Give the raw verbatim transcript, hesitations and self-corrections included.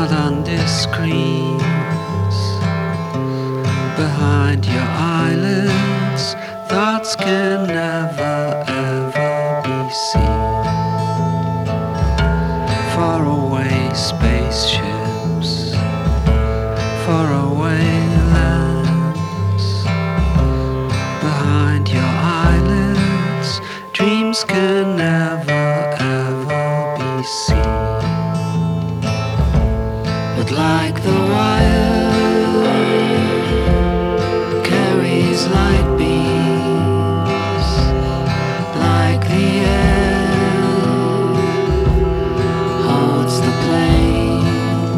not under screens. Behind your eyelids, thoughts can never ever be seen. Far away spaceships, far away lands. Behind your eyelids, dreams can never ever be seen. But like the wire carries light